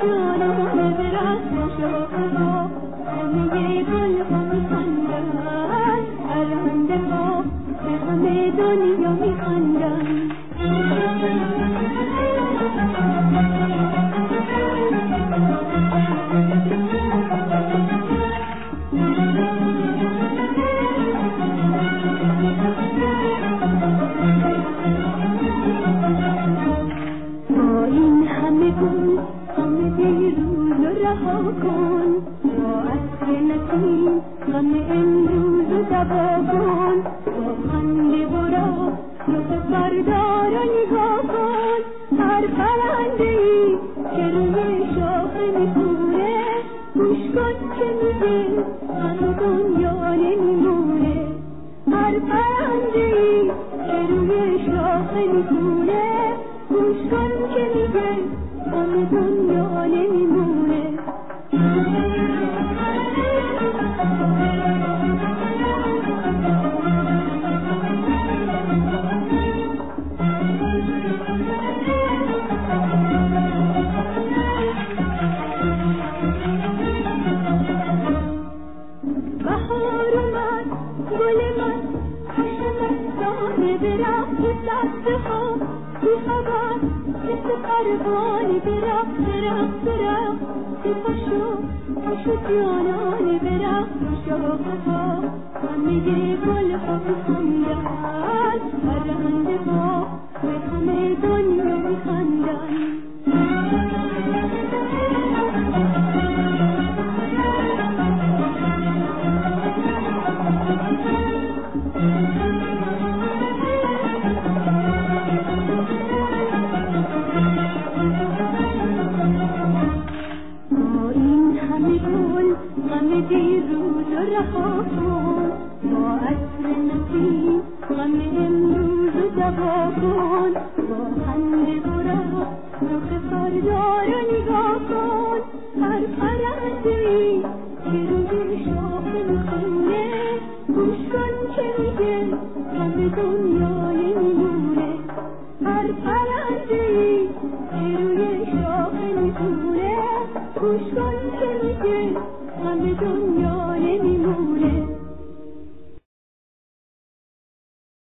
جانان درخت شاخه‌ها همه گل‌ها می‌خندن پرنده‌ها به همه دنیا می‌خندن با این همه گل غم دیروز رها کن با عطر نسیم غم امروز دوا کن با خنده برا رخ فردا را نگاه کن هر پرنده‌ای که روی شاخه می‌پوره گوش کن که میگه غم دنیا نمیمونه هر پرنده‌ای که روی شاخه می‌پوره گوش کن که میگه غم دنیا نمیمونه بهار اومد گل من خوش مستانه درخت سبزها بی خبر مثل پروانه درخت پاشو جانانه درخت و شاخه‌ها همه گل‌ها می‌خندن پرنده‌ها به همه دنیا می‌خندن غم دیروز رها کن با عطر نسیم غم امروز دوا کن با خنده برا رخ فردا را نگاه کن هر پرنده‌ای که روی شاخه می‌خونه گوش کن که میگه غم دنیا نمیمونه هر پرنده‌ای که روی شاخه می‌پوره گوش کن که میگه غم دنیا